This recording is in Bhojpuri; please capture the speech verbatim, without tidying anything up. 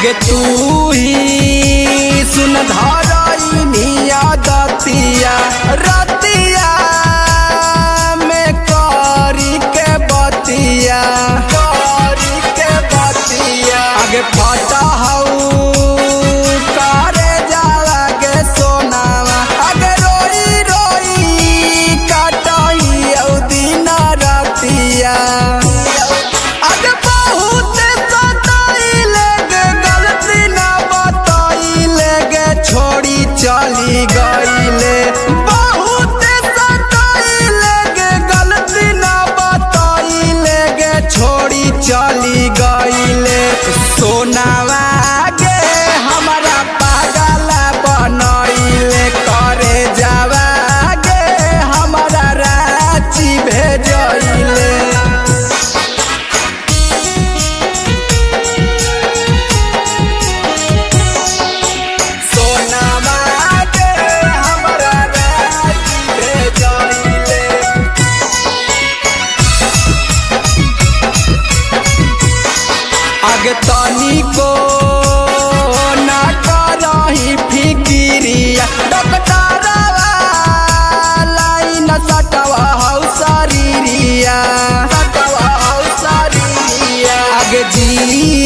आगे तू ही सुन धरइनिया दतिया रतिया में करी के बतिया करी के बतिया आगे फटा हऊ करे जाला के सोनावा आगे रोई रोई काटई औ दिन रतिया आगे बहुत सताइले गे गलती ना बताइले गे छोड़ी चली गईले बहुत सताइले गे गलती ना बताइले गे छोड़ी चली गईले सोनावा गे हमारा पागला बनइले करे जावा गे हमारा रांची भेजइले सोनावा गे हमारा रांची भेजइले आगे तनी को ना करही फिकिरिया डॉक्टरवा लाइन सटवा हौ शरीरिया सटवा हौ शरीरिया आगे जी